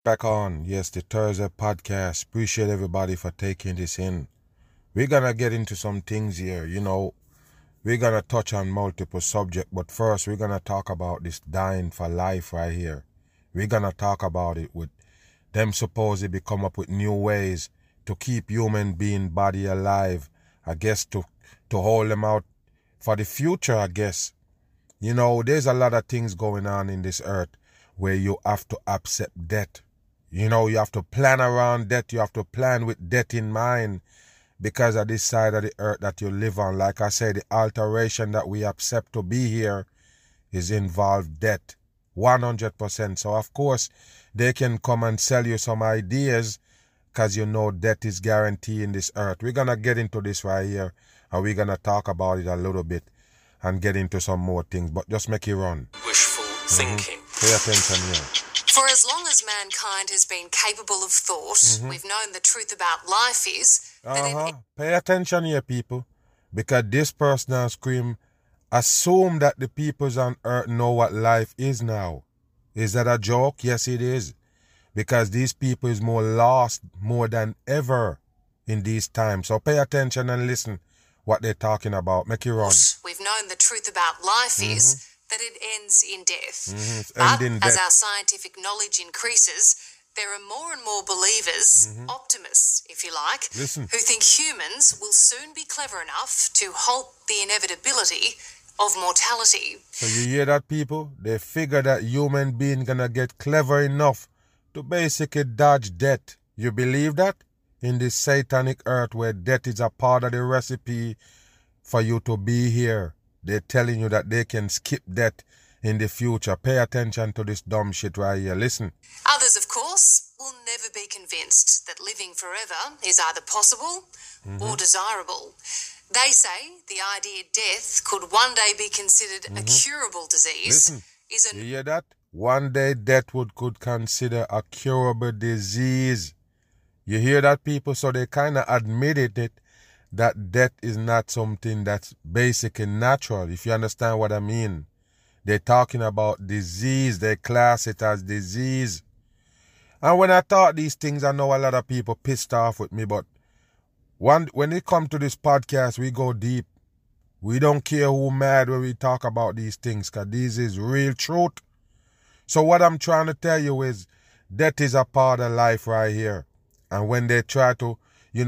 Back on, yes, the Thursday podcast. Appreciate everybody for taking this in. We're gonna get into some things here, We're gonna touch on multiple subjects, but first we're gonna talk about this dying for life right here. We're gonna talk about it with them supposedly come up with new ways to keep human being body alive, I guess to hold them out for the future, I guess. There's a lot of things going on in this earth where you have to accept death. You have to plan around death. You have to plan with death in mind because of this side of the earth that you live on. Like I said, the alteration that we accept to be here is involved death. 100%. So, of course, they can come and sell you some ideas because death is guaranteed in this earth. We're going to get into this right here and we're going to talk about it a little bit and get into some more things. But just make it run. Wishful thinking. Pay attention here. For as long as mankind has been capable of thought, we've known the truth about life is that Pay attention here, people. Because this person on screen assume that the peoples on earth know what life is now. Is that a joke? Yes, it is. Because these people is more lost more than ever in these times. So pay attention and listen what they're talking about. Make it run. We've known the truth about life is that it ends in death. But as our scientific knowledge increases, there are more and more believers, optimists, if you like, who think humans will soon be clever enough to halt the inevitability of mortality. So you hear that, people? They figure that human being gonna get clever enough to basically dodge death. You believe that? In this satanic earth where death is a part of the recipe for you to be here. They're telling you that they can skip death in the future. Pay attention to this dumb shit right here. Listen. Others, of course, will never be convinced that living forever is either possible or desirable. They say the idea death could one day be considered a curable disease. Listen, you hear that? One day death could consider a curable disease. You hear that, people? So they kind of admitted it, that death is not something that's basically natural, if you understand what I mean. They're talking about disease. They class it as disease. And when I thought these things, I know a lot of people pissed off with me, but when it comes to this podcast, we go deep. We don't care who mad when we talk about these things, because this is real truth. So what I'm trying to tell you is death is a part of life right here. And when they try to,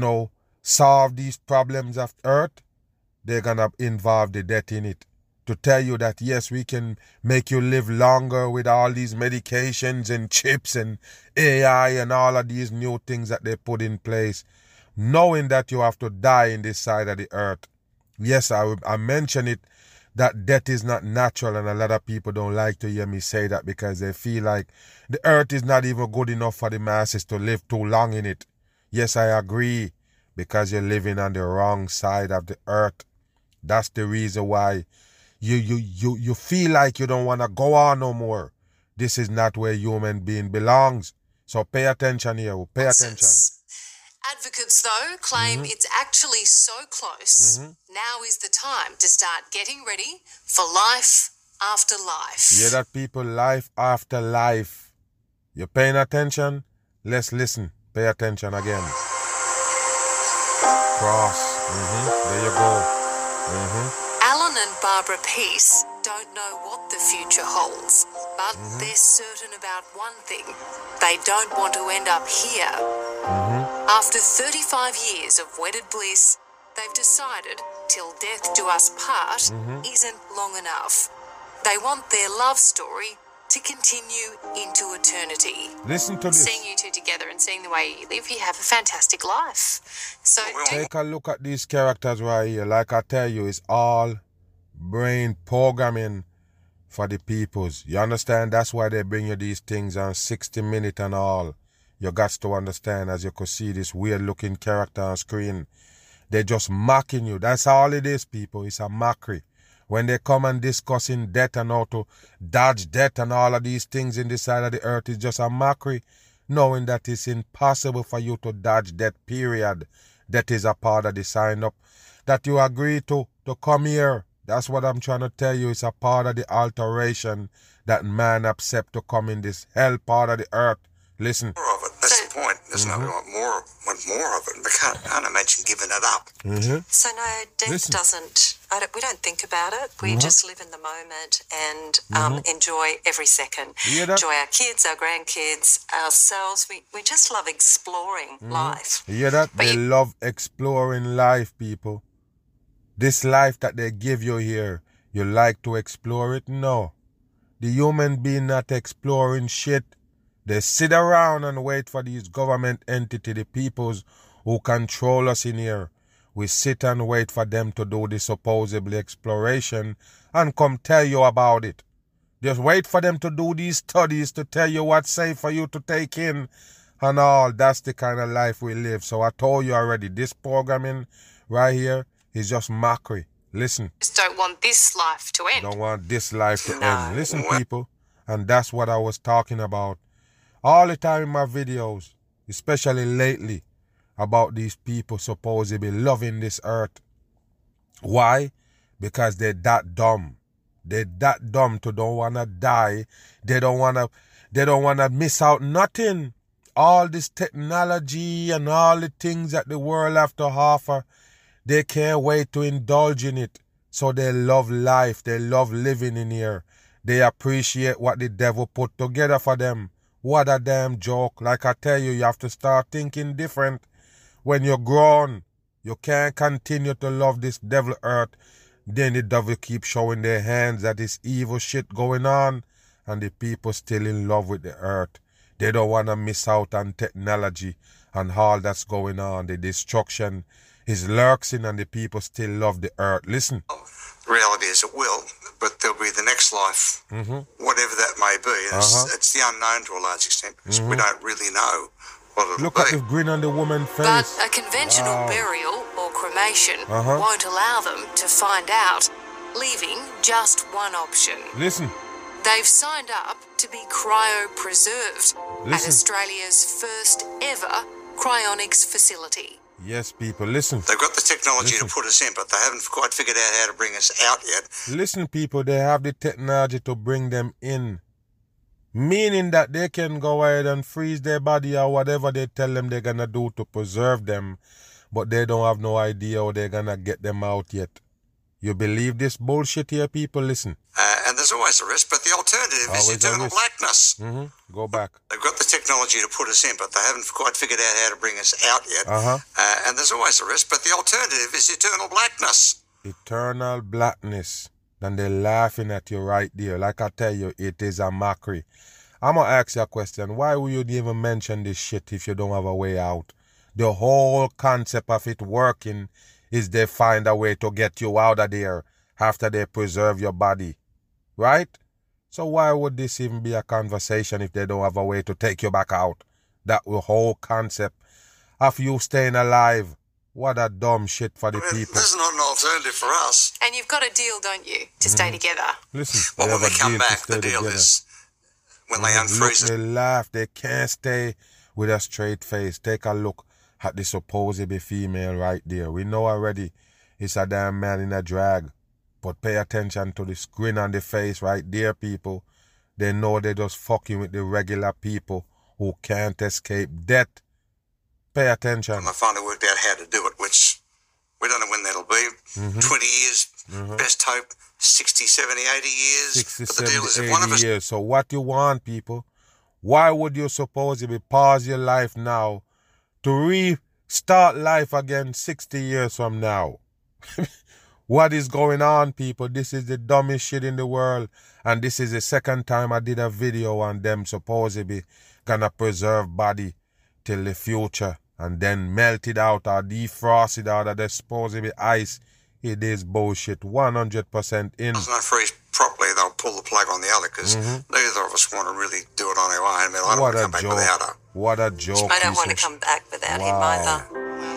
solve these problems of earth, they're going to involve the death in it. To tell you that, yes, we can make you live longer with all these medications and chips and AI and all of these new things that they put in place, knowing that you have to die in this side of the earth. Yes, I mention it, that death is not natural, and a lot of people don't like to hear me say that because they feel like the earth is not even good enough for the masses to live too long in it. Yes, I agree, because you're living on the wrong side of the earth. That's the reason why you feel like you don't want to go on no more. This is not where human being belongs. So pay attention here. Pay attention. Advocates, though, claim it's actually so close. Now is the time to start getting ready for life after life. You hear that, people? Life after life. You paying attention? Let's listen. Pay attention again. Cross. There you go. Alan and Barbara Peace don't know what the future holds, but they're certain about one thing. They don't want to end up here. After 35 years of wedded bliss, they've decided till death do us part isn't long enough. They want their love story to continue into eternity. Listen to this. Seeing you two together and seeing the way you live, you have a fantastic life. So take a look at these characters right here. Like I tell you, it's all brain programming for the peoples. You understand? That's why they bring you these things on 60 Minutes and all. You got to understand, as you could see this weird looking character on screen. They're just mocking you. That's all it is, people. It's a mockery. When they come and discussing death and how to dodge death and all of these things in this side of the earth, is just a mockery, knowing that it's impossible for you to dodge death, period. That is a part of the sign up that you agree to come here. That's what I'm trying to tell you. It's a part of the alteration that man accept to come in this hell part of the earth Listen. More of it. That's the point. There's no we want more of it. We can't imagine giving it up. So no, death doesn't. We don't think about it. We just live in the moment and enjoy every second. Enjoy our kids, our grandkids, ourselves. We just love exploring life. You hear that? They love exploring life, people. This life that they give you here, you like to explore it? No. The human being not exploring shit. They sit around and wait for these government entity, the peoples who control us in here. We sit and wait for them to do the supposedly exploration and come tell you about it. Just wait for them to do these studies to tell you what's safe for you to take in and all. That's the kind of life we live. So I told you already, this programming right here is just mockery. Listen. Just don't want this life to end. Don't want this life to end. Listen, people. And that's what I was talking about all the time in my videos, especially lately, about these people supposedly loving this earth. Why? Because they're that dumb. They're that dumb to don't want to die. They don't want to miss out nothing. All this technology and all the things that the world have to offer, they can't wait to indulge in it. So they love life. They love living in here. They appreciate what the devil put together for them. What a damn joke. Like I tell you, you have to start thinking different. When you're grown, you can't continue to love this devil earth. Then the devil keeps showing their hands that this evil shit going on. And the people still in love with the earth. They don't want to miss out on technology and all that's going on. The destruction is lurking and the people still love the earth. Listen. The reality is it will, but there'll be the next life, whatever that may be. It's the unknown to a large extent because we don't really know what it'll Look be. at the grin on the woman's face. But a conventional burial or cremation won't allow them to find out, leaving just one option. Listen. They've signed up to be cryopreserved at Australia's first ever cryonics facility. Yes, people, listen. They've got the technology to put us in, but they haven't quite figured out how to bring us out yet. Listen, people, they have the technology to bring them in. Meaning that they can go ahead and freeze their body or whatever they tell them they're going to do to preserve them. But they don't have no idea how they're going to get them out yet. You believe this bullshit here, people? Listen. And there's always a risk, but the alternative is eternal blackness. Go back. They've got the technology to put us in, but they haven't quite figured out how to bring us out yet. And there's always a risk, but the alternative is eternal blackness. Eternal blackness. Then they're laughing at you right there. Like I tell you, it is a mockery. I'm going to ask you a question. Why would you even mention this shit if you don't have a way out? The whole concept of it working is they find a way to get you out of there after they preserve your body. Right? So why would this even be a conversation if they don't have a way to take you back out? That whole concept of you staying alive. What a dumb shit for the people. This is not an alternative for us. And you've got a deal, don't you, to stay together? Listen, well, when we come back, the deal is when they unfreeze us. They laugh. They can't stay with a straight face. Take a look at the supposedly female right there. We know already it's a damn man in a drag. But pay attention to the grin on the face right there, people. They know they're just fucking with the regular people who can't escape death. Pay attention. And they finally worked out how to do it, which we don't know when that'll be. 20 years, best hope, 60, 70, 80 years. 60, but the 70, deal is if 80 one of us... years. So what you want, people? Why would you supposedly pause your life now to restart life again 60 years from now? What is going on, people? This is the dumbest shit in the world. And this is the second time I did a video on them supposedly gonna preserve body till the future and then melt it out or defrost it out of the supposedly ice. It is bullshit. 100% in. If not freeze properly, they'll pull the plug on the other because neither of us want to really do it on our own. I mean, I don't want to come back without her. What a joke. I don't want to come back without him either.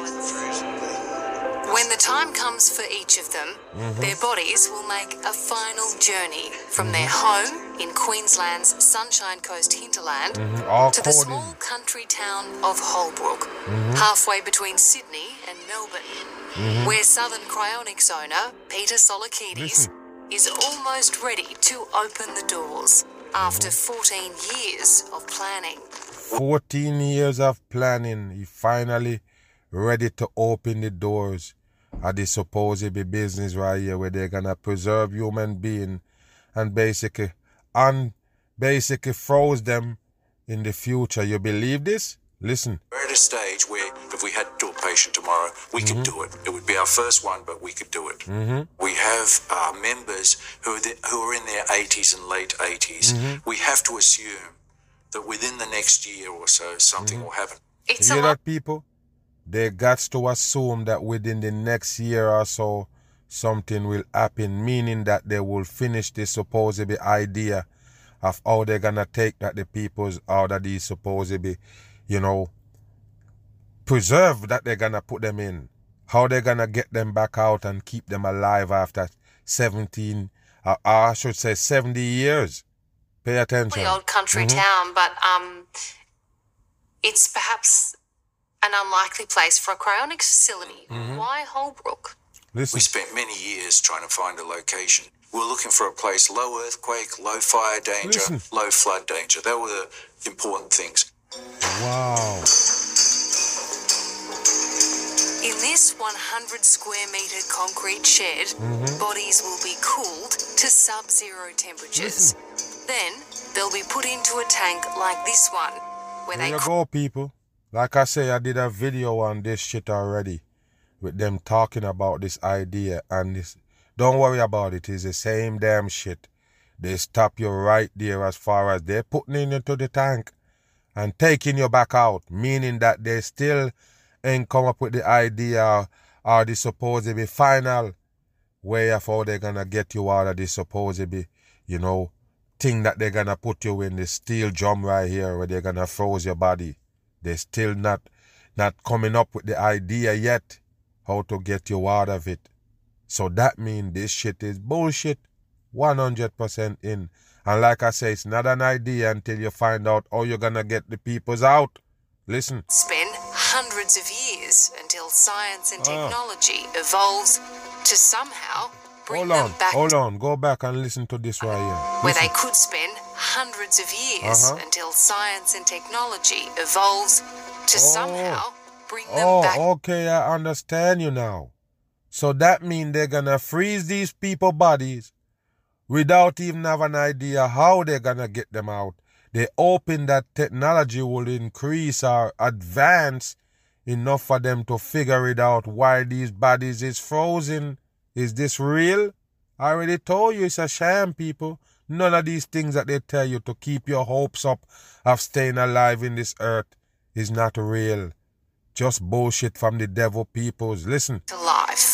When the time comes for each of them, their bodies will make a final journey from their home in Queensland's Sunshine Coast hinterland to the small country town of Holbrook, halfway between Sydney and Melbourne, where Southern Cryonics owner Peter Solakidis is almost ready to open the doors after 14 years of planning. 14 years of planning, he finally ready to open the doors of the supposed business right here where they're gonna preserve human being and basically froze them in the future. You believe this? Listen. We're at a stage where if we had to do a patient tomorrow, we could do it. It would be our first one, but we could do it. We have members who are in their 80s and late 80s. We have to assume that within the next year or so, something will happen. You hear that, people? They got to assume that within the next year or so, something will happen, meaning that they will finish this supposed idea of how they're gonna take that the people's out of these supposed preserve that they're gonna put them in. How they're gonna get them back out and keep them alive after 70 years. Pay attention. Old country town, but it's perhaps an unlikely place for a cryonics facility. Why Holbrook? Listen. We spent many years trying to find a location. We're looking for a place low earthquake, low fire danger, low flood danger. They were the important things. Wow. In this 100 square metre concrete shed, bodies will be cooled to sub-zero temperatures. Then they'll be put into a tank like this one, where there you go, people. Like I say, I did a video on this shit already with them talking about this idea, and this. Don't worry about it. It's the same damn shit. They stop you right there as far as they're putting you into the tank and taking you back out, meaning that they still ain't come up with the idea or the supposed final way of how they're gonna get you out of this supposed thing that they're gonna put you in, the steel drum right here where they're gonna froze your body. They're still not coming up with the idea yet how to get you out of it. So that means this shit is bullshit, 100% in. And like I say, it's not an idea until you find out how you're gonna get the peoples out. Listen. Spend hundreds of years until science and technology evolves to somehow bring them back. Hold on. Go back and listen to this right here. Where they could spend hundreds of years until science and technology evolves to somehow bring them back. Okay, I understand you now. So that means they're gonna freeze these people's bodies without even having an idea how they're gonna get them out. They hoping that technology will increase or advance enough for them to figure it out why these bodies is frozen. Is this real? I already told you it's a sham, people. None of these things that they tell you to keep your hopes up of staying alive in this earth is not real. Just bullshit from the devil peoples. Listen. To life.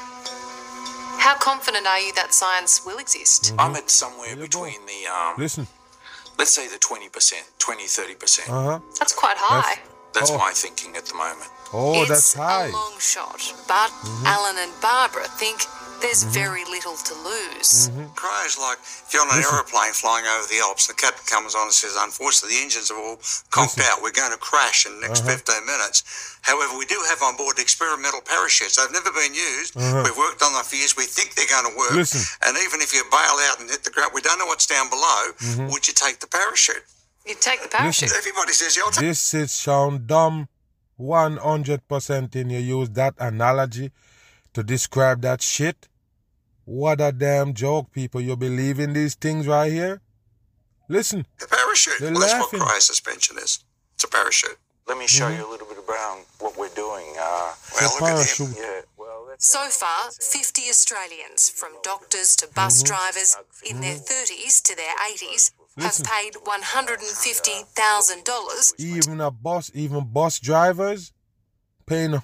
How confident are you that science will exist? I'm at somewhere between the, listen. Let's say the 20%, 20-30%. That's quite high. That's my thinking at the moment. Oh, that's high. It's a long shot, but Alan and Barbara think there's very little to lose. Cries like if you're on an aeroplane flying over the Alps, the captain comes on and says, unfortunately, the engines are all conked out. We're going to crash in the next 15 minutes. However, we do have on board experimental parachutes. They've never been used. We've worked on them for years. We think they're going to work. And even if you bail out and hit the ground, we don't know what's down below. Would you take the parachute? You'd take the parachute. Everybody says, yeah, I'll take this is sound dumb 100% in you use that analogy to describe that shit. What a damn joke, people. You believe in these things right here? Listen. The parachute. They're Well, that's laughing. what cryosuspension is. It's a parachute. Let me show you a little bit around what we're doing. Well, look at him. Parachute. Yeah, well, that's So far, 50 Australians, from doctors to bus drivers in their 30s to their 80s, have paid $150,000. Even bus drivers paying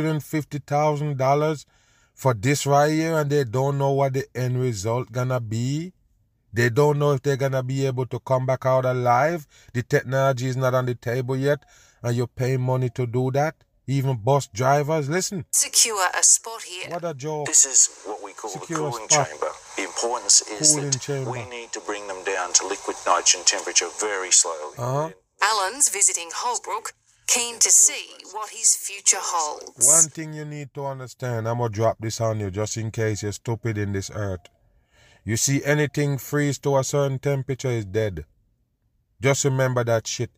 $150,000 for this right here, and they don't know what the end result gonna be. They don't know if they're gonna be able to come back out alive. The technology is not on the table yet, and you're paying money to do that. Even bus drivers, listen. Secure a spot here. What a joke. This is what we call Secure the a cooling spot. chamber. The importance is Cooling that chamber. we need to bring them down to liquid nitrogen temperature very slowly. Alan's visiting Holbrook, keen to see what his future holds. One thing you need to understand, I'm gonna drop this on you just in case you're stupid in this earth. You see, anything freeze to a certain temperature is dead. Just remember that shit.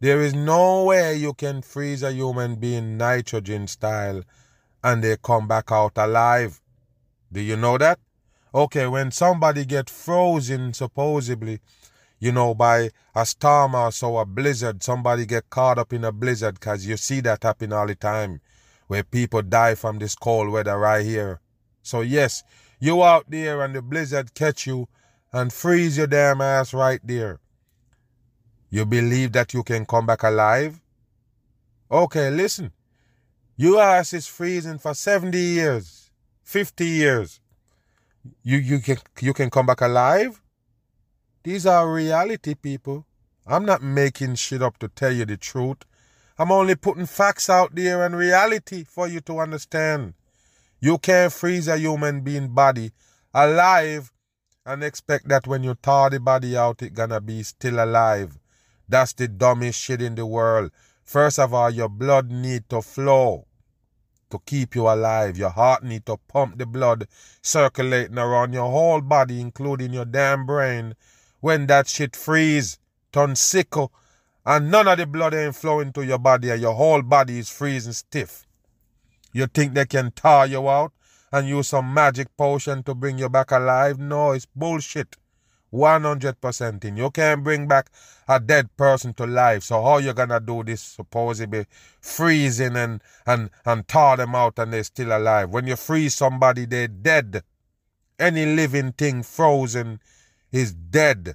There is no way you can freeze a human being nitrogen style and they come back out alive. Do you know that? Okay, when somebody get frozen, supposedly, by a storm or so, a blizzard, somebody get caught up in a blizzard, because you see that happen all the time, where people die from this cold weather right here. So yes, you out there and the blizzard catch you and freeze your damn ass right there. You believe that you can come back alive? Okay, listen. Your ass is freezing for 70 years, 50 years. You can come back alive? These are reality, people. I'm not making shit up to tell you the truth. I'm only putting facts out there and reality for you to understand. You can't freeze a human being body alive and expect that when you thaw the body out, it's gonna be still alive. That's the dumbest shit in the world. First of all, your blood need to flow to keep you alive. Your heart need to pump the blood circulating around your whole body, including your damn brain. When that shit freeze, turn sickle, and none of the blood ain't flowing to your body and your whole body is freezing stiff. You think they can thaw you out and use some magic potion to bring you back alive? No, it's bullshit. 100% in. You can't bring back a dead person to life. So how you gonna do this supposedly freezing and thaw them out and they're still alive? When you freeze somebody, they're dead. Any living thing frozen is dead.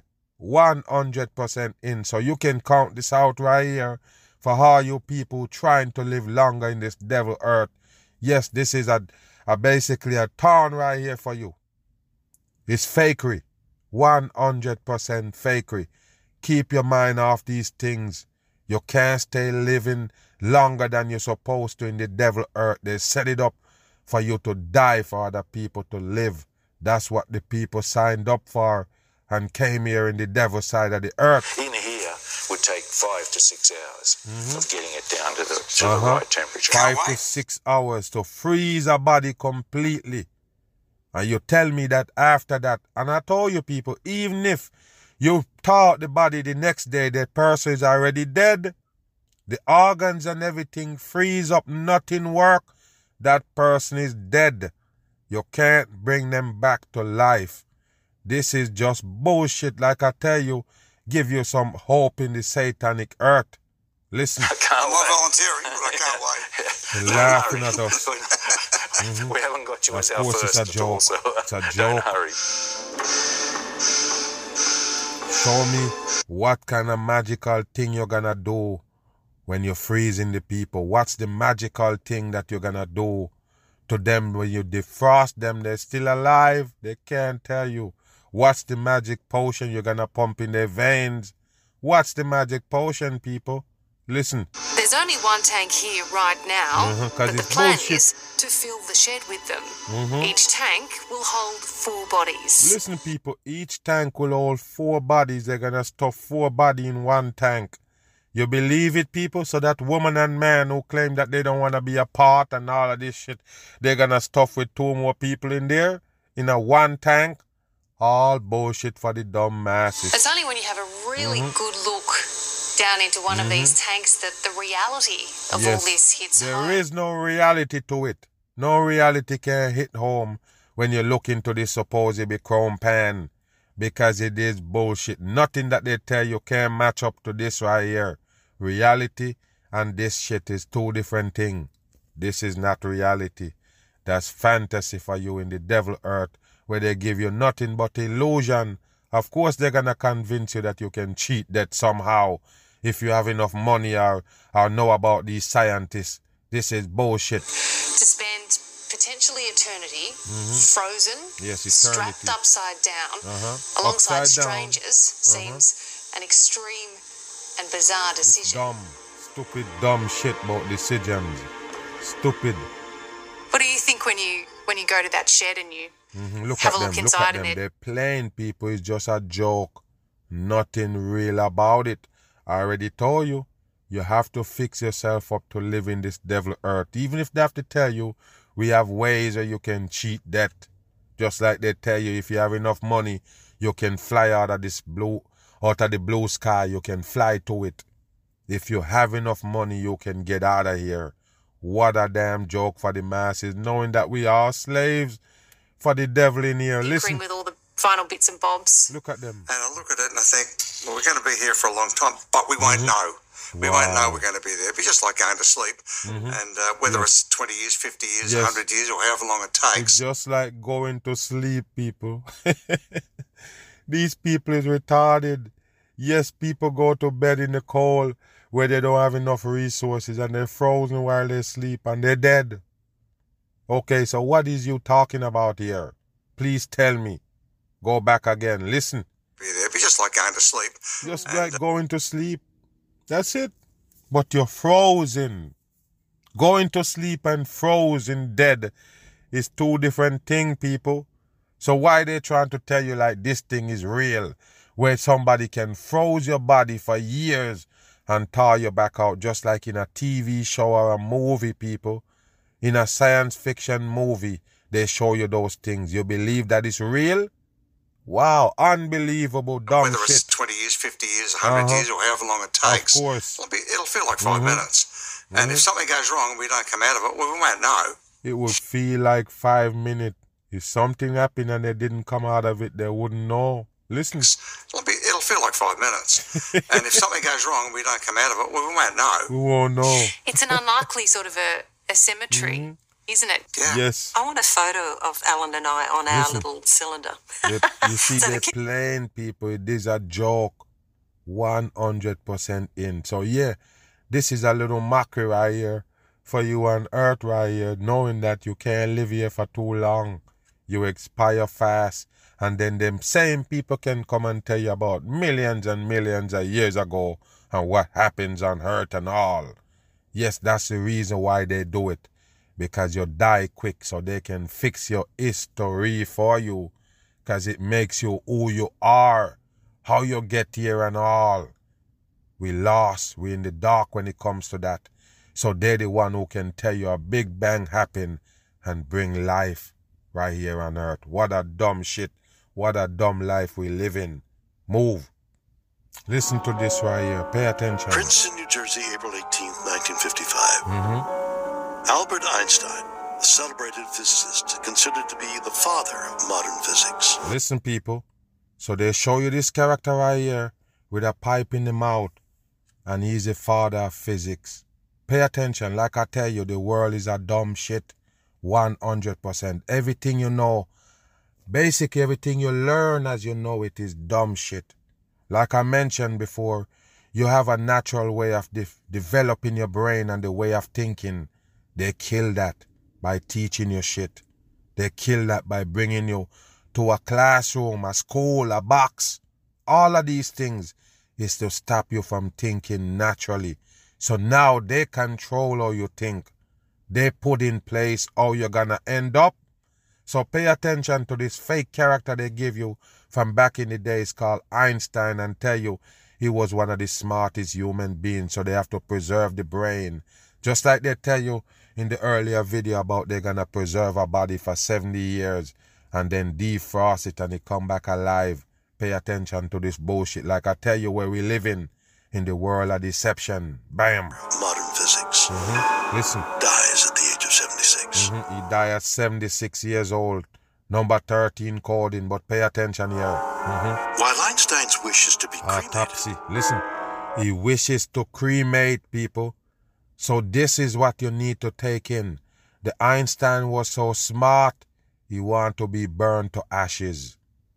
100% in. So you can count this out right here for all you people trying to live longer in this devil earth. Yes, this is a basically a town right here for you. It's fakery. 100% fakery. Keep your mind off these things. You can't stay living longer than you're supposed to in the devil earth. They set it up for you to die, for other people to live. That's what the people signed up for and came here in the devil side of the earth. In here would take 5 to 6 hours of getting it down to the right temperature. 5 to 6 hours to freeze a body completely. And you tell me that after that, and I told you people, even if you thaw the body the next day, the person is already dead, the organs and everything freeze up, nothing work, that person is dead. You can't bring them back to life. This is just bullshit, like I tell you, give you some hope in the satanic earth. Listen. I can't I'm not volunteering, but I can't wait. They're laughing at us. We haven't got you as Of our course, first it's a at all, joke. so It's a don't joke. hurry. Show me what kind of magical thing you're gonna do when you're freezing the people. What's the magical thing that you're gonna do to them when you defrost them? They're still alive. They can't tell you. What's the magic potion you're gonna pump in their veins? What's the magic potion, people? Listen. There's only one tank here right now, but the it's plan bullshit. is to fill the shed with them. Each tank will hold 4 bodies. Listen, people, each tank will hold 4 bodies. They're gonna stuff 4 bodies in one tank. You believe it, people? So that woman and man who claim that they don't want to be a part and all of this shit, they're gonna stuff with 2 more people in there, in a one tank? All bullshit for the dumb masses. It's only when you have a really good look down into one of these tanks that the reality of all this hits home. There is no reality to it. No reality can hit home when you look into this supposedly chrome pan, because it is bullshit. Nothing that they tell you can match up to this right here. Reality and this shit is 2 different things. This is not reality. That's fantasy for you in the devil earth, where they give you nothing but illusion. Of course they're gonna convince you that you can cheat that somehow if you have enough money or know about these scientists. This is bullshit. To spend potentially eternity frozen, Yes, eternity. strapped upside down, alongside Upside down. strangers seems an extreme and bizarre decision. Dumb, stupid, dumb shit about decisions. Stupid. What do you think when you go to that shed and you Look have at a look them, inside look at and them. They're playing, people. It's just a joke. Nothing real about it. I already told you. You have to fix yourself up to live in this devil earth. Even if they have to tell you, we have ways where you can cheat that. Just like they tell you, if you have enough money, you can fly out of the blue sky. You can fly to it. If you have enough money, you can get out of here. What a damn joke for the masses, knowing that we are slaves for the devil in here. Listen. With all the final bits and bobs. Look at them. And I look at it and I think, well, we're going to be here for a long time, but we won't know. We won't know we're going to be there. It'd be just like going to sleep. And whether it's 20 years, 50 years, 100 years, or however long it takes. It's just like going to sleep, people. These people is retarded. Yes, people go to bed in the cold where they don't have enough resources and they're frozen while they sleep and they're dead. Okay, so what is you talking about here? Please tell me. Go back again. Listen. Be there. It'd be just like going to sleep. Just like going to sleep. That's it. But you're frozen. Going to sleep and frozen dead is two different things, people. So why they trying to tell you like this thing is real, where somebody can froze your body for years and thaw you back out, just like in a TV show or a movie, people. In a science fiction movie, they show you those things. You believe that it's real? Wow, unbelievable dumb whether shit. It's 20 years, 50 years, 100 years, or however long it takes. Of course. It'll feel like 5 minutes. And if something goes wrong and we don't come out of it, well, we won't know. It would feel like 5 minutes. If something happened and they didn't come out of it, they wouldn't know. Listen. It'll feel like 5 minutes. And if something goes wrong and we don't come out of it, well, we won't know. We won't know. It's an unlikely sort of a symmetry, isn't it? Yeah. Yes. I want a photo of Alan and I on our little cylinder. You see, they're playing, people. It is a joke. 100% in. So, yeah, this is a little mockery right here for you on Earth right here, knowing that you can't live here for too long. You expire fast. And then them same people can come and tell you about millions and millions of years ago and what happens on Earth and all. Yes, that's the reason why they do it. Because you die quick so they can fix your history for you. Because it makes you who you are. How you get here and all. We lost. We in the dark when it comes to that. So they're the one who can tell you a big bang happen and bring life right here on Earth. What a dumb shit. What a dumb life we live in. Move. Listen to this right here. Pay attention. Princeton, New Jersey, April 18th, 1955. Albert Einstein, the celebrated physicist, considered to be the father of modern physics. Listen, people. So they show you this character right here with a pipe in the mouth, and he's the father of physics. Pay attention. Like I tell you, the world is a dumb shit. 100%. Everything you know, basically everything you learn as you know it is dumb shit. Like I mentioned before, you have a natural way of developing your brain and the way of thinking. They kill that by teaching you shit. They kill that by bringing you to a classroom, a school, a box. All of these things is to stop you from thinking naturally. So now they control how you think. They put in place how you're gonna end up. So pay attention to this fake character they give you from back in the days called Einstein and tell you he was one of the smartest human beings, so they have to preserve the brain. Just like they tell you in the earlier video about they're gonna preserve a body for 70 years and then defrost it and it come back alive. Pay attention to this bullshit. Like I tell you, where we live in the world of deception. Bam. Modern physics. Listen. Dies at the age of 76. He died at 76 years old. Number 13 coding, but pay attention here. While Einstein's wish is to be cremated. Autopsy. Listen. He wishes to cremate, people. So this is what you need to take in. The Einstein was so smart, he want to be burned to ashes.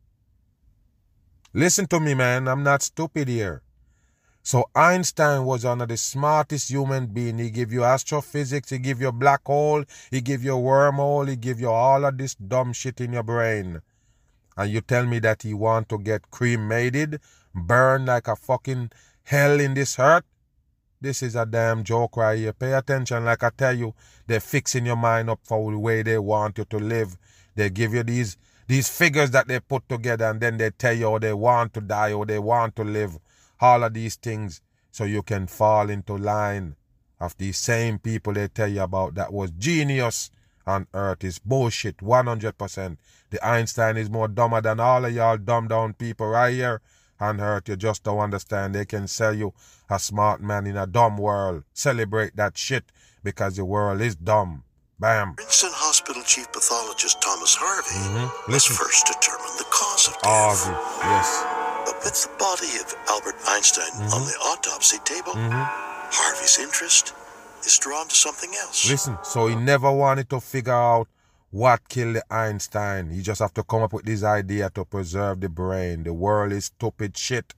Listen to me, man. I'm not stupid here. So Einstein was one of the smartest human beings. He give you astrophysics, he give you a black hole, he give you a wormhole, he give you all of this dumb shit in your brain. And you tell me that he want to get cremated, burned like a fucking hell in this earth? This is a damn joke right here. Pay attention. Like I tell you, they're fixing your mind up for the way they want you to live. They give you these figures that they put together and then they tell you how they want to die or they want to live. All of these things so you can fall into line of these same people they tell you about that was genius on Earth. Is bullshit, 100%. The Einstein is more dumber than all of y'all dumb down people right here on earth. You just don't understand. They can sell you a smart man in a dumb world. Celebrate that shit because the world is dumb. Bam. Princeton Hospital Chief Pathologist Thomas Harvey was first determined the cause of death. Harvey, yes. But with the body of Albert Einstein on the autopsy table, Harvey's interest is drawn to something else. Listen, so he never wanted to figure out what killed the Einstein. He just have to come up with this idea to preserve the brain. The world is stupid shit.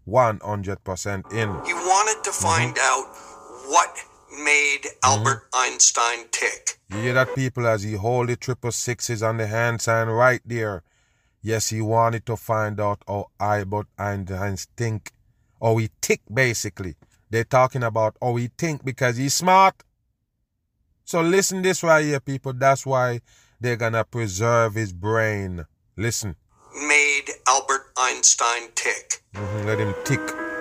100% in. He wanted to find out what made Albert Einstein tick. You hear that, people, as he hold the 666s on the hand sign right there. Yes, he wanted to find out how Albert Einstein think. How he tick, basically. They're talking about how he think because he's smart. So listen this right here, people. That's why they're gonna preserve his brain. Listen. Made Albert Einstein tick. Let him tick.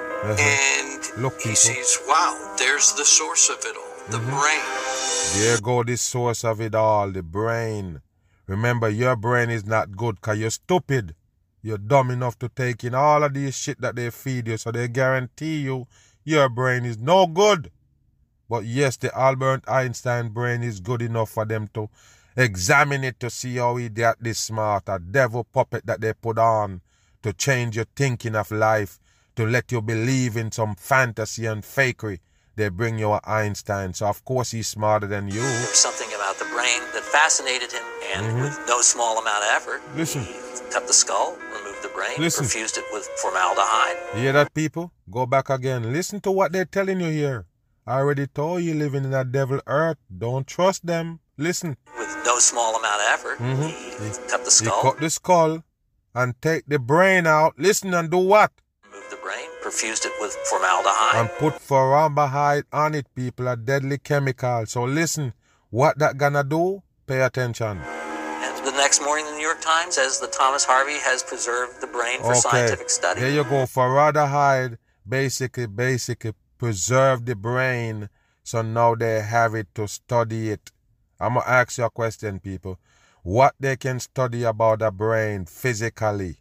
And look, he sees, wow, there's the source of it all, the brain. There go the source of it all, the brain. Remember, your brain is not good because you're stupid. You're dumb enough to take in all of these shit that they feed you, so they guarantee you your brain is no good. But yes, the Albert Einstein brain is good enough for them to examine it to see how he got this smart. A devil puppet that they put on to change your thinking of life, to let you believe in some fantasy and fakery. They bring you an Einstein, so of course he's smarter than you. There's something about the brain that fascinated him, and with no small amount of effort, he cut the skull, removed the brain, perfused it with formaldehyde. You hear that, people? Go back again. Listen to what they're telling you here. I already told you living in a devil earth. Don't trust them. Listen. With no small amount of effort, he cut the skull. He cut the skull and take the brain out. Listen and do what? Removed the brain, perfused it with formaldehyde. And put formaldehyde on it, people, a deadly chemical. So listen, what that gonna do? Pay attention. And the next morning, the New York Times says that Thomas Harvey has preserved the brain for scientific study. There you go. Formaldehyde basically preserve the brain, so now they have it to study it. I'm going to ask you a question, people. What they can study about the brain physically?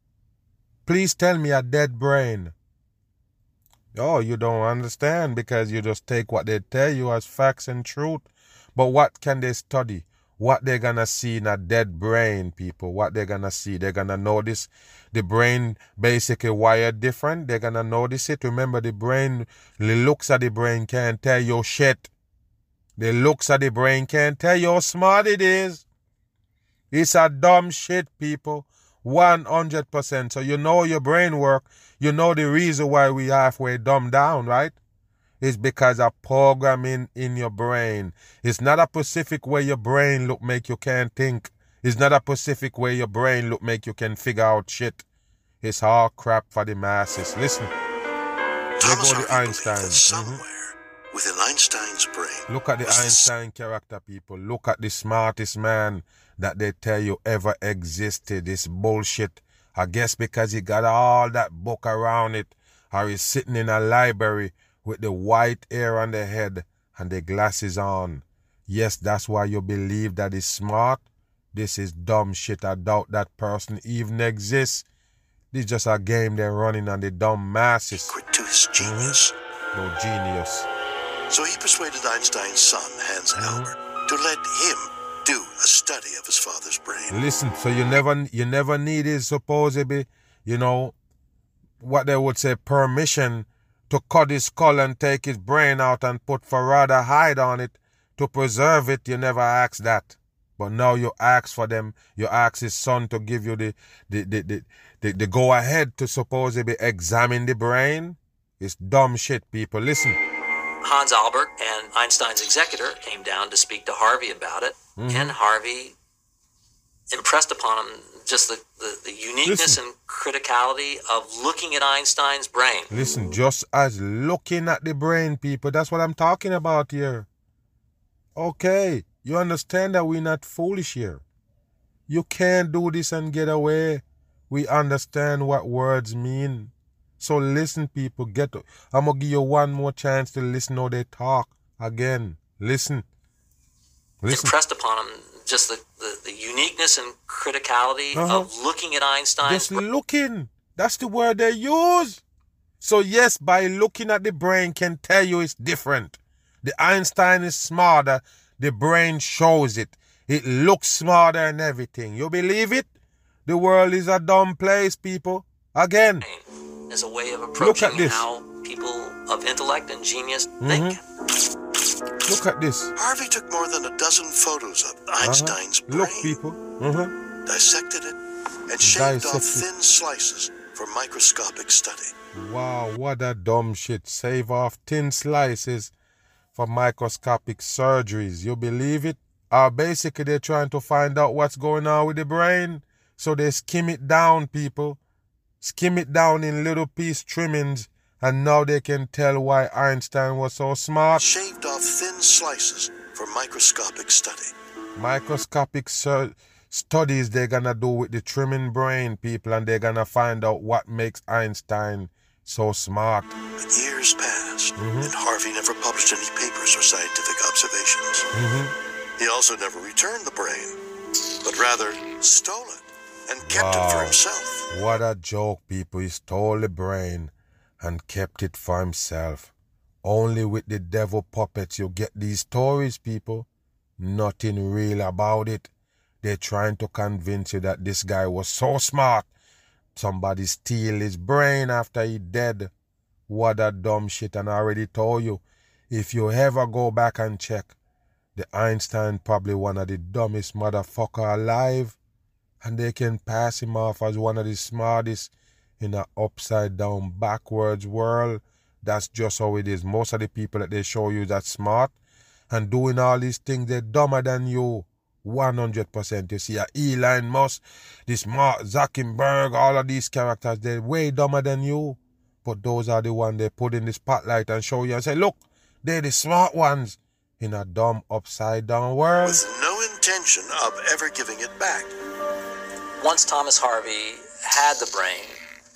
Please tell me a dead brain. Oh, you don't understand because you just take what they tell you as facts and truth. But what can they study? What they're going to see in a dead brain, people? What they're going to see? They're going to notice the brain basically wired different. They're going to notice it. Remember, the brain, the looks of the brain can't tell you shit. The looks of the brain can't tell you how smart it is. It's a dumb shit, people. 100%. So you know your brain work. You know the reason why we halfway dumbed down, right? It's because of programming in your brain. It's not a specific way your brain look make you can't think. It's not a specific way your brain look make you can figure out shit. It's all crap for the masses. Listen. Thomas Harvey Einstein. That somewhere within Einstein's brain. Look at the Einstein character, people. Look at the smartest man that they tell you ever existed. This bullshit. I guess because he got all that book around it, or he's sitting in a library with the white hair on the head and the glasses on. Yes, that's why you believe that he's smart. This is dumb shit. I doubt that person even exists. This is just a game they're running on the dumb masses. Secret to his genius. No genius. So he persuaded Einstein's son, Hans Albert, to let him do a study of his father's brain. Listen, so you never needed supposedly, what they would say, permission to cut his skull and take his brain out and put formaldehyde on it to preserve it. You never asked that. But now you ask for them. You ask his son to give you the go ahead to supposedly examine the brain. It's dumb shit, people. Listen. Hans Albert and Einstein's executor came down to speak to Harvey about it, and Harvey impressed upon him just the uniqueness and criticality of looking at Einstein's brain. Listen, just as looking at the brain, people, that's what I'm talking about here. Okay, you understand that we're not foolish here. You can't do this and get away. We understand what words mean. So listen, people, I'm going to give you one more chance to listen how they talk. Again, listen. Impressed upon him just the uniqueness and criticality of looking at Einstein's brain. Just looking. That's the word they use. So yes, by looking at the brain can tell you it's different. The Einstein is smarter. The brain shows it. It looks smarter and everything. You believe it? The world is a dumb place, people. Again. As a way of approaching Look at this. how people of intellect and genius think. Look at this. Harvey took more than a dozen photos of Einstein's brain, Look, people. dissected it, and shaved off thin slices for microscopic study. Wow, what a dumb shit. Save off thin slices for microscopic surgeries. You believe it? Basically, they're trying to find out what's going on with the brain. So they skim it down, people. Skim it down in little piece trimmings. And now they can tell why Einstein was so smart. Shaved off thin slices for microscopic study. Microscopic studies they're gonna do with the trimming brain, people, and they're gonna find out what makes Einstein so smart. But years passed, and Harvey never published any papers or scientific observations. He also never returned the brain, but rather stole it and kept it for himself. What a joke, people. He stole the brain and kept it for himself. Only with the devil puppets you get these stories, people. Nothing real about it. They're trying to convince you that this guy was so smart. Somebody steal his brain after he dead. What a dumb shit. And I already told you, if you ever go back and check, the Einstein probably one of the dumbest motherfucker alive. And they can pass him off as one of the smartest in an upside down backwards world. That's just how it is. Most of the people that they show you that smart and doing all these things, they're dumber than you. 100%. You see, Elon Musk, this Mark Zuckerberg, all of these characters, they're way dumber than you. But those are the ones they put in the spotlight and show you and say, look, they're the smart ones in a dumb upside down world. With no intention of ever giving it back. Once Thomas Harvey had the brain,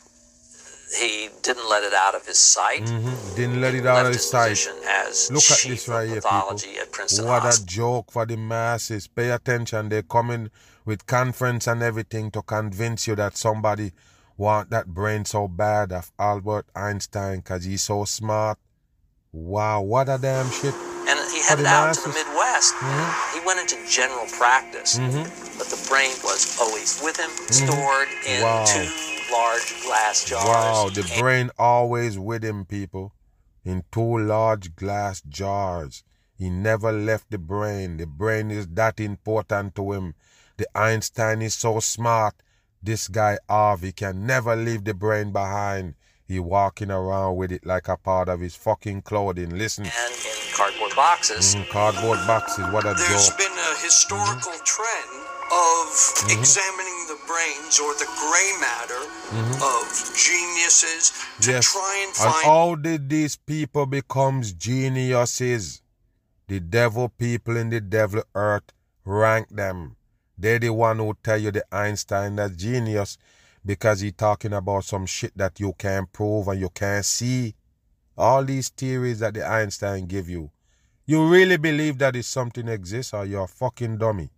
he didn't let it out of his sight. Didn't let it out of his sight. As Look at this right here, people. At Princeton What Hospital. a joke for the masses. Pay attention. They're coming with conference and everything to convince you that somebody want that brain so bad of Albert Einstein because he's so smart. Wow, what a damn shit. And he headed out to the Midwest. He went into general practice. But the brain was always with him, stored in two large glass jars. Wow, the brain always with him, people. In two large glass jars. He never left the brain. The brain is that important to him. The Einstein is so smart. This guy Harvey can never leave the brain behind. He walking around with it like a part of his fucking clothing. Listen. And in cardboard boxes. Cardboard boxes, what a There's joke. been a historical trend of examining the brains or the gray matter of geniuses to try and find... And how did these people become geniuses? The devil people in the devil earth rank them. They're the one who tell you the Einstein that's genius because he talking about some shit that you can't prove and you can't see. All these theories that the Einstein give you. You really believe that if something exists or you're a fucking dummy?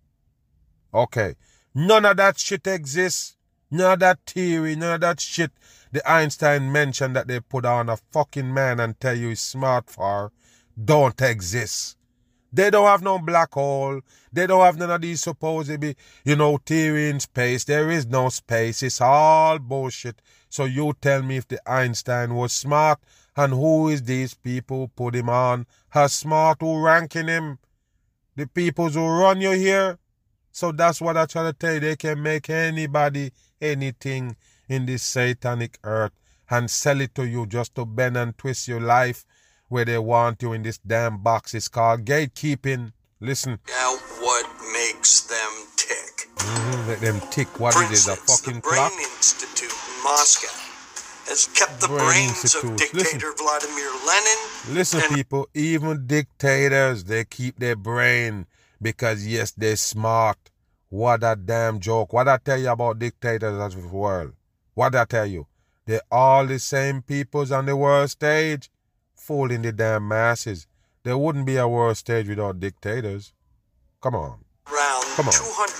Okay. None of that shit exists. None of that theory, none of that shit the Einstein mentioned that they put on a fucking man and tell you he's smart for don't exist. They don't have no black hole. They don't have none of these supposedly, theory in space. There is no space. It's all bullshit. So you tell me if the Einstein was smart and who is these people who put him on as smart, who ranking him? The people who run you here. So that's what I try to tell you. They can make anybody anything in this satanic earth and sell it to you just to bend and twist your life where they want you in this damn box. It's called gatekeeping. Listen. Out what makes them tick. Let them tick. What For it is, a instance, fucking the Brain clock? Institute in Moscow has kept the Brain brains Institute. of dictator Vladimir Lenin. Listen, people, even dictators, they keep their brain because, yes, they're smart. What a damn joke. What I tell you about dictators of the world? What I tell you? They're all the same peoples on the world stage, fooling the damn masses. There wouldn't be a world stage without dictators. Come on. Around Come on. 200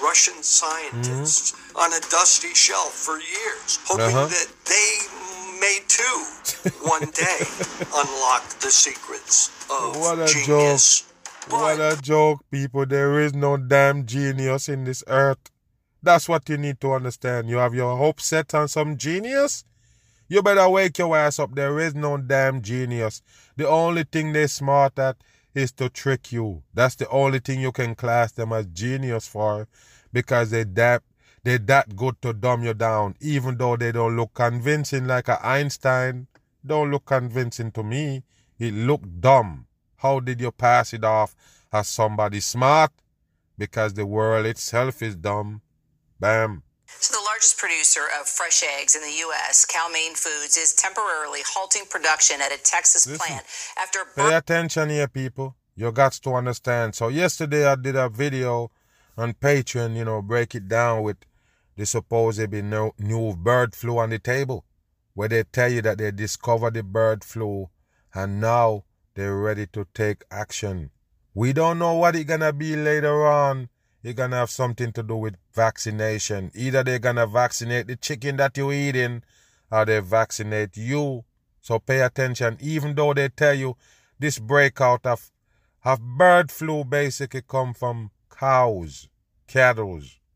Russian scientists on a dusty shelf for years, hoping that they may too one day unlock the secrets of genius. What a joke, people. There is no damn genius in this earth. That's what you need to understand. You have your hope set on some genius? You better wake your ass up. There is no damn genius. The only thing they're smart at is to trick you. That's the only thing you can class them as genius for, because they're that good to dumb you down, even though they don't look convincing like a Einstein. Don't look convincing to me. It looked dumb. How did you pass it off as somebody smart? Because the world itself is dumb. Bam. So the largest producer of fresh eggs in the U.S., Cal-Maine Foods, is temporarily halting production at a Texas plant after... Pay attention here, people. You got to understand. So yesterday I did a video on Patreon, break it down with the supposedly new bird flu on the table, where they tell you that they discovered the bird flu and now they're ready to take action. We don't know what it's going to be later on. It's going to have something to do with vaccination. Either they're going to vaccinate the chicken that you're eating or they vaccinate you. So pay attention. Even though they tell you this breakout of bird flu basically come from cows, cattle.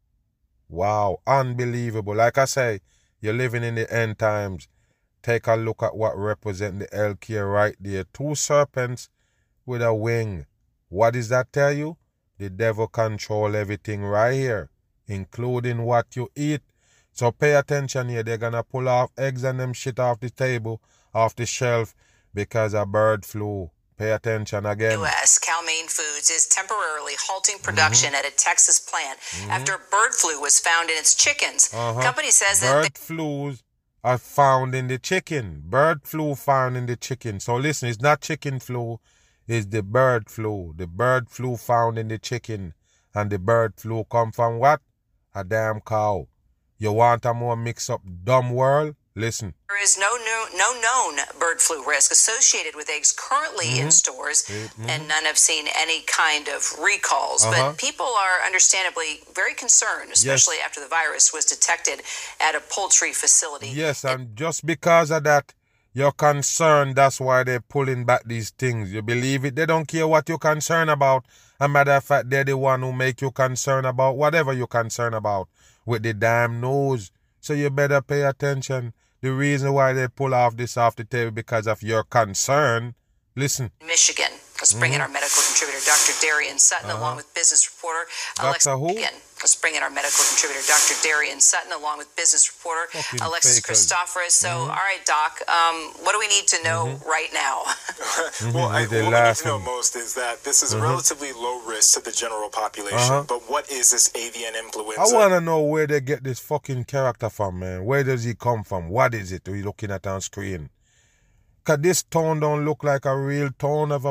Wow, unbelievable. Like I say, you're living in the end times. Take a look at what represent the elk here right there. 2 serpents with a wing. What does that tell you? The devil control everything right here, including what you eat. So pay attention here. They're going to pull off eggs and them shit off the table, off the shelf, because of bird flu. Pay attention again. U.S. Cal-Maine Foods is temporarily halting production at a Texas plant after bird flu was found in its chickens. Company says that... Bird flus are found in the chicken. Bird flu found in the chicken. So listen, it's not chicken flu. Is the bird flu. The bird flu found in the chicken. And the bird flu come from what? A damn cow. You want a more mix-up dumb world? Listen. There is no known bird flu risk associated with eggs currently in stores, and none have seen any kind of recalls. But people are understandably very concerned, especially after the virus was detected at a poultry facility. Yes, and just because of that, you're concerned. That's why they're pulling back these things. You believe it? They don't care what you're concerned about. As a matter of fact, they're the one who make you concerned about whatever you're concerned about with the damn news. So you better pay attention. The reason why they pull off this off the table because of your concern. Listen. Michigan. Let's bring in our medical contributor, Dr. Darian Sutton, along with business reporter Alexis. Let's bring in our medical contributor, Dr. Darian Sutton, along with business reporter Alexis Christoforous. So, all right, Doc, what do we need to know right now? Well, what we need to know most is that this is relatively low risk to the general population. But what is this avian influenza? I want to know where they get this fucking character from, man. Where does he come from? What is it we're looking at on screen? Because this tone don't look like a real tone of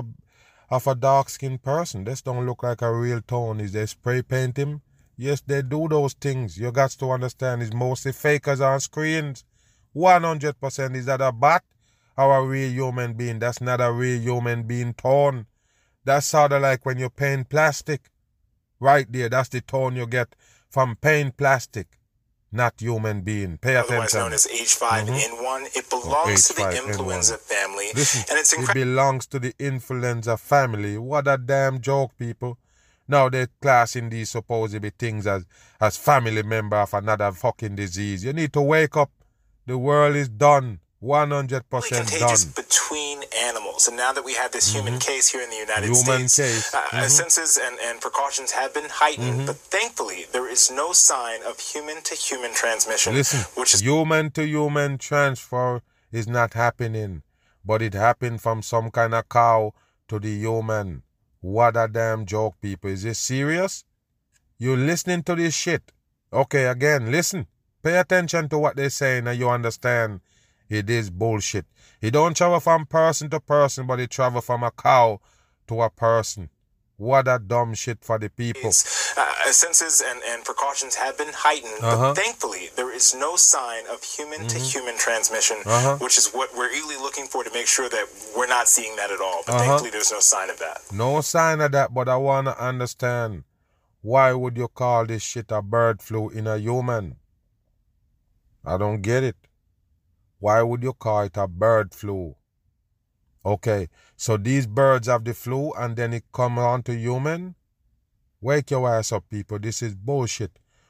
a dark-skinned person. This don't look like a real tone. Is they spray paint him? Yes, they do those things. You got to understand, it's mostly fakers on screens. 100%. Is that a bot or a real human being? That's not a real human being tone. That's sort of like when you paint plastic. Right there, that's the tone you get from paint plastic. Not human being. Pay attention. Otherwise known as H5N1. It belongs to the influenza family. Listen, and it's it belongs to the influenza family. What a damn joke, people. Now they're classing these supposedly things as family member of another fucking disease. You need to wake up. The world is done. 100% contagious done. Between animals. And now that we have this human case here in the United States, senses and precautions have been heightened, but thankfully there is no sign of human-to-human transmission. Listen, human-to-human transfer is not happening, but it happened from some kind of cow to the human. What a damn joke, people. Is this serious? You listening to this shit? Okay, again, listen. Pay attention to what they're saying and you understand. It is bullshit. It don't travel from person to person, but it travel from a cow to a person. What a dumb shit for the people. Senses and precautions have been heightened, but thankfully there is no sign of human-to-human transmission, which is what we're eagerly looking for to make sure that we're not seeing that at all. But thankfully there's no sign of that. No sign of that, but I want to understand why would you call this shit a bird flu in a human? I don't get it. Why would you call it a bird flu? Okay, so these birds have the flu and then it come on to human? Wake your ass up, people. This is bullshit.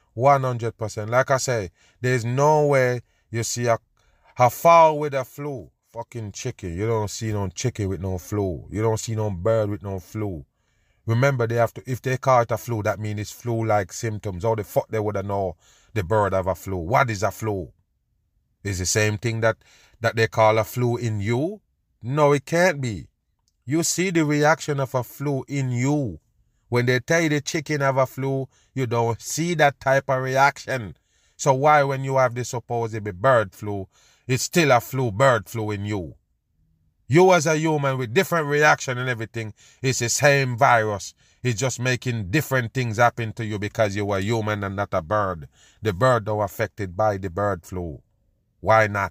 100%. Like I say, there's no way you see a fowl with a flu. Fucking chicken. You don't see no chicken with no flu. You don't see no bird with no flu. Remember, they have to, if they call it a flu, that means it's flu-like symptoms. How the fuck they would have know the bird have a flu? What is a flu? Is the same thing that they call a flu in you? No, it can't be. You see the reaction of a flu in you. When they tell you the chicken have a flu, you don't see that type of reaction. So why when you have the supposed bird flu, it's still a flu, bird flu in you? You as a human with different reaction and everything, it's the same virus. It's just making different things happen to you because you are human and not a bird. The bird don't affected by the bird flu. Why not?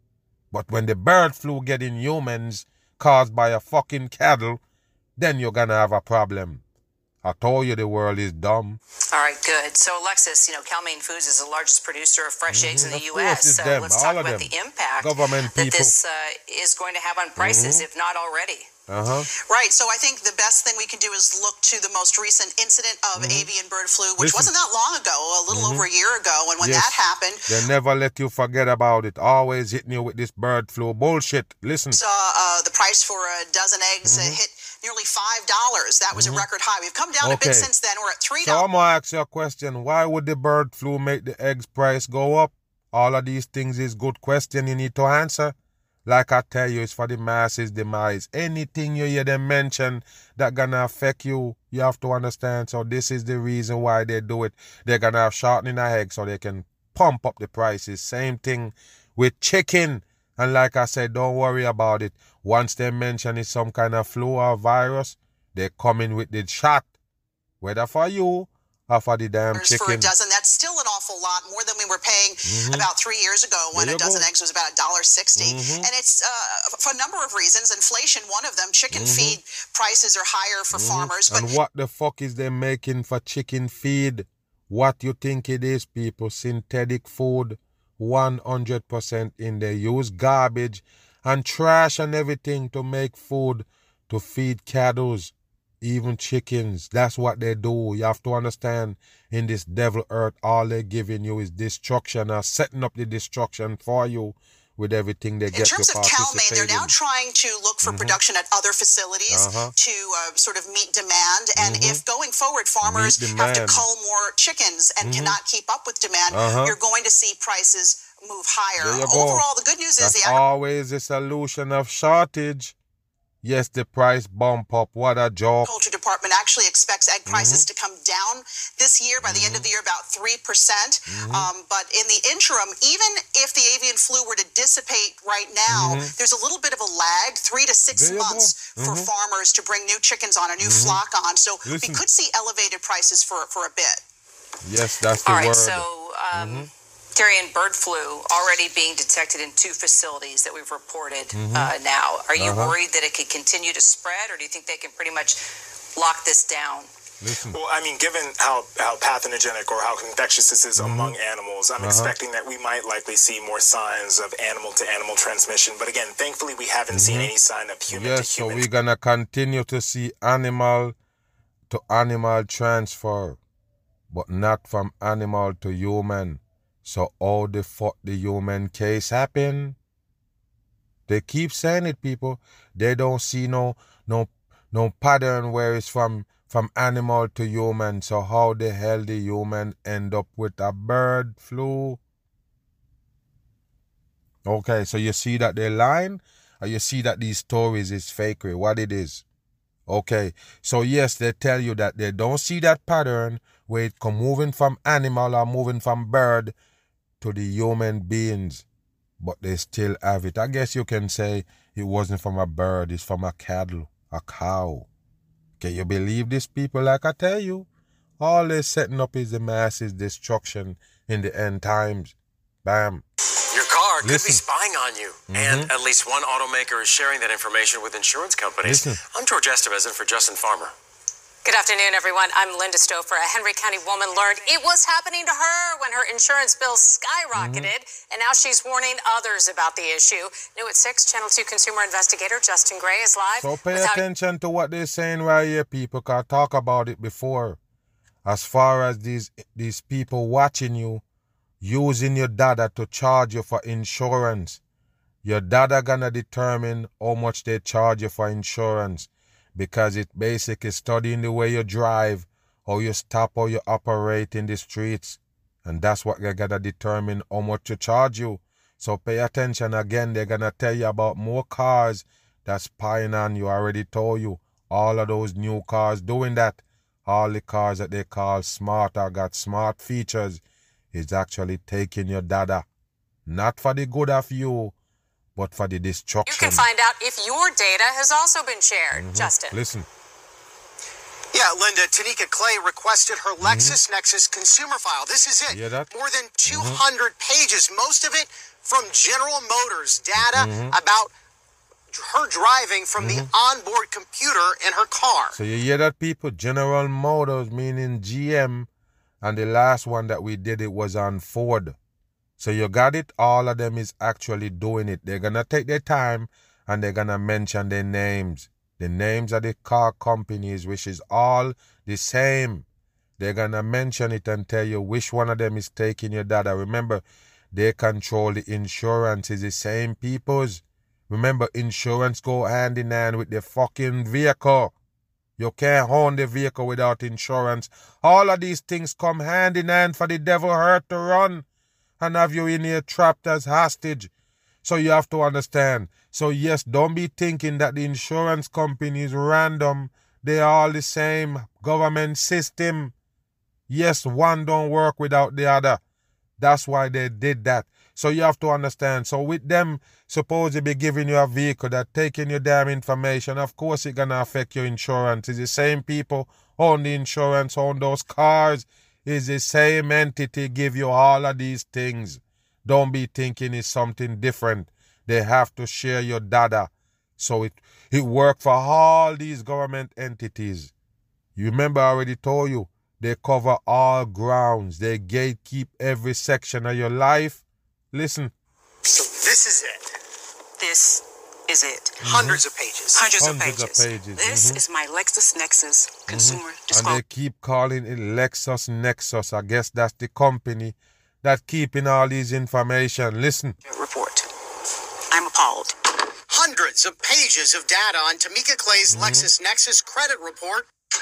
But when the bird flu get in humans caused by a fucking cattle, then you're gonna have a problem. I told you the world is dumb. All right, good. So, Alexis, Cal-Maine Foods is the largest producer of fresh eggs in the U.S. So them, let's talk about the impact that this is going to have on prices, if not already. Right. So I think the best thing we can do is look to the most recent incident of avian bird flu, which wasn't that long ago, a little over a year ago. And when that happened, they never let you forget about it. Always hitting you with this bird flu bullshit. Listen. The price for a dozen eggs hit nearly $5. That was a record high. We've come down a bit since then. We're at $3. So I'm gonna ask you a question. Why would the bird flu make the eggs price go up? All of these things is good question you need to answer. Like I tell you, it's for the masses' demise. Anything you hear them mention that gonna affect you, you have to understand. So this is the reason why they do it. They're gonna have shortening of eggs so they can pump up the prices. Same thing with chicken. And like I said, don't worry about it. Once they mention it's some kind of flu or virus, they come in with the shot. Whether for you or for the damn chicken. For a dozen, that's still an awful lot, more than we were paying about 3 years ago when a dozen eggs was about $1.60. And it's for a number of reasons. Inflation, one of them. Chicken feed prices are higher for farmers. But and what the fuck is they making for chicken feed? What you think it is, people? Synthetic food, 100% in. They use garbage and trash and everything to make food to feed cattle. Even chickens, that's what they do. You have to understand, in this devil earth, all they're giving you is destruction or setting up the destruction for you with everything they get. In terms of Cal-Maine, they're now trying to look for production at other facilities to sort of meet demand. And if going forward, farmers have to cull more chickens and cannot keep up with demand, you're going to see prices move higher. Overall, the good news is always a solution of shortage. Yes, the price bump up. What a joke. The Agriculture Department actually expects egg prices to come down this year, by the end of the year, about 3%. But in the interim, even if the avian flu were to dissipate right now, there's a little bit of a lag, 3 to 6 months for farmers to bring new chickens on, a new flock on. So we could see elevated prices for a bit. Yes, that's the word. All right, so Darian, bird flu already being detected in 2 facilities that we've reported now. Are you worried that it could continue to spread, or do you think they can pretty much lock this down? Well, I mean, given how pathogenic or how infectious this is among animals, I'm expecting that we might likely see more signs of animal-to-animal transmission. But again, thankfully, we haven't seen any sign of human-to-human. Yes, so we're going to continue to see animal-to-animal transfer, but not from animal to human. So how the fuck the human case happen? They keep saying it, people. They don't see no pattern where it's from animal to human. So how the hell the human end up with a bird flu? Okay, so you see that they're lying? Or you see that these stories is fakery? What it is? Okay, so yes, they tell you that they don't see that pattern where it come moving from animal or moving from bird to the human beings, but they still have it. I guess you can say it wasn't from a bird, it's from a cattle, a cow. Can you believe this, people? Like I tell you, all they're setting up is the masses destruction in the end times. Bam. Your car could be spying on you, and at least one automaker is sharing that information with insurance companies. I'm George Estevez for Justin Farmer. Good afternoon, everyone. I'm Linda Stouffer. A Henry County woman learned it was happening to her when her insurance bill skyrocketed, and now she's warning others about the issue. New at 6, Channel 2 consumer investigator Justin Gray is live. So pay attention to what they're saying right here, people, because I talk about it before. As far as these people watching you, using your data to charge you for insurance. Your data gonna determine how much they charge you for insurance. Because it basically studying the way you drive, how you stop, how you operate in the streets. And that's what they're going to determine how much to charge you. So pay attention again. They're going to tell you about more cars that's spying on you. I already told you. All of those new cars doing that. All the cars that they call smart or got smart features is actually taking your data. Not for the good of you, but for the destruction. You can find out if your data has also been shared. Justin. Listen. Yeah, Linda, Tanika Clay requested her LexisNexis consumer file. This is it. Hear that? More than 200 pages, most of it from General Motors data about her driving from the onboard computer in her car. So you hear that, people? General Motors, meaning GM, and the last one that we did, it was on Ford. So you got it. All of them is actually doing it. They're going to take their time and they're going to mention their names. The names of the car companies, which is all the same. They're going to mention it and tell you which one of them is taking your data. Remember, they control the insurance. It's the same people's. Remember, insurance go hand in hand with the fucking vehicle. You can't own the vehicle without insurance. All of these things come hand in hand for the devil hurt to run. And have you in here trapped as hostage. So you have to understand. So yes, don't be thinking that the insurance company is random. They are all the same government system. Yes, one don't work without the other. That's why they did that. So you have to understand. So with them supposedly giving you a vehicle that taking your damn information, of course it's going to affect your insurance. It's the same people own the insurance, own those cars. Is the same entity give you all of these things. Don't be thinking it's something different. They have to share your data. So it works for all these government entities. You remember I already told you, they cover all grounds. They gatekeep every section of your life. Listen. So this is it. This is it. Hundreds of pages. Hundreds of pages. This is my LexisNexis consumer disclosure. And they keep calling it LexisNexis. I guess that's the company that keeping all these information. Listen. Report. I'm appalled. Hundreds of pages of data on Tanika Clay's LexisNexis credit report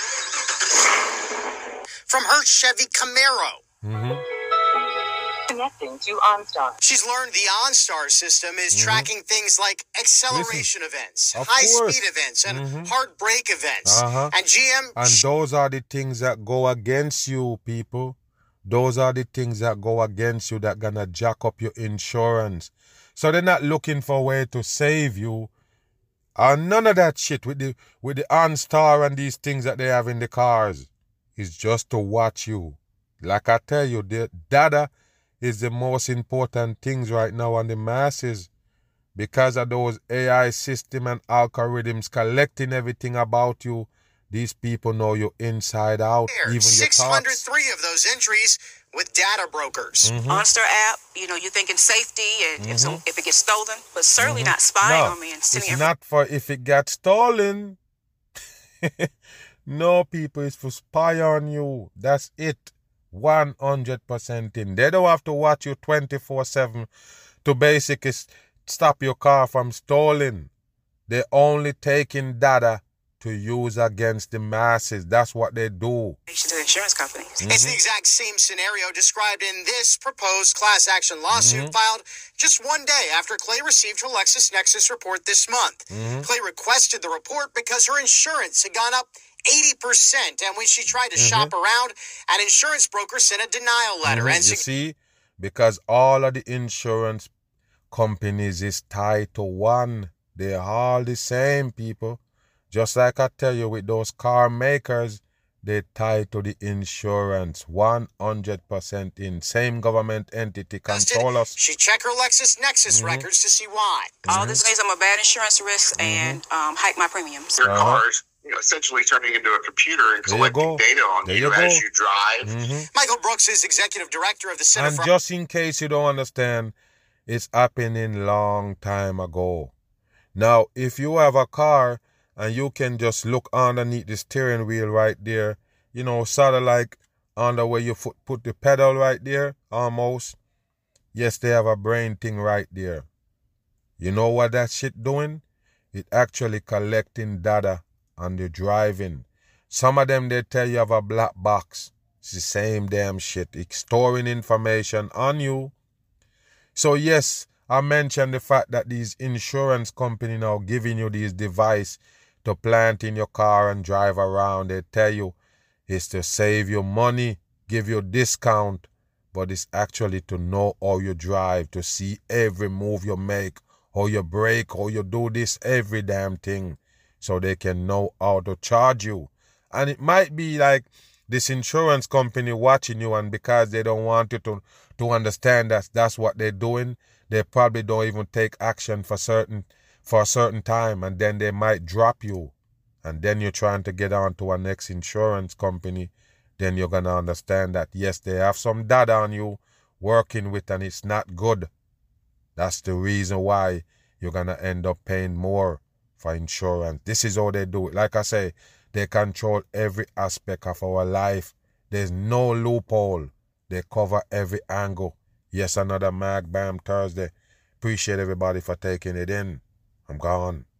from her Chevy Camaro. Connecting to OnStar. She's learned the OnStar system is tracking things like acceleration events, high-speed events, and hard brake events. And GM... And those are the things that go against you, people. Those are the things that go against you that gonna jack up your insurance. So they're not looking for a way to save you. And none of that shit with the OnStar and these things that they have in the cars. It's just to watch you. Like I tell you, the data is the most important things right now on the masses. Because of those AI system and algorithms collecting everything about you, these people know you inside out. Even 603 of those entries with data brokers. OnStar app, you're thinking safety and if it gets stolen, but certainly not spying on me and sitting it's not for if it got stolen. No, people, it's for spy on you. That's it. 100% in. They don't have to watch you 24/7 to basically stop your car from stolen. They're only taking data to use against the masses. That's what they do. To insurance companies. It's the exact same scenario described in this proposed class action lawsuit filed just one day after Clay received her LexisNexis report this month. Clay requested the report because her insurance had gone up 80%, and when she tried to shop around, an insurance broker sent a denial letter. And you see, because all of the insurance companies is tied to one. They're all the same, people. Just like I tell you with those car makers, they tied to the insurance 100% in. Same government entity control us. She checked her LexisNexis records to see why. All this means I'm a bad insurance risk and hike my premiums. Your cars essentially turning into a computer and collecting data on you as you drive. Michael Brooks is executive director of the Center for... And just in case you don't understand, it's happening long time ago. Now, if you have a car and you can just look underneath the steering wheel right there, sort of like under where you put the pedal right there, almost. Yes, they have a brain thing right there. You know what that shit doing? It actually collecting data on the driving. Some of them, they tell you have a black box. It's the same damn shit. It's storing information on you. So yes, I mentioned the fact that these insurance companies now giving you these devices to plant in your car and drive around. They tell you it's to save you money, give you a discount, but it's actually to know how you drive, to see every move you make, how you brake, how you do this, every damn thing, so they can know how to charge you. And it might be like this insurance company watching you, and because they don't want you to understand that that's what they're doing, they probably don't even take action for a certain time, and then they might drop you. And then you're trying to get on to a next insurance company, then you're going to understand that, yes, they have some data on you working with, and it's not good. That's the reason why you're going to end up paying more for insurance. This is how they do it. Like I say, they control every aspect of our life. There's no loophole. They cover every angle. Yes, another Mag Bam Thursday. Appreciate everybody for taking it in. I'm gone.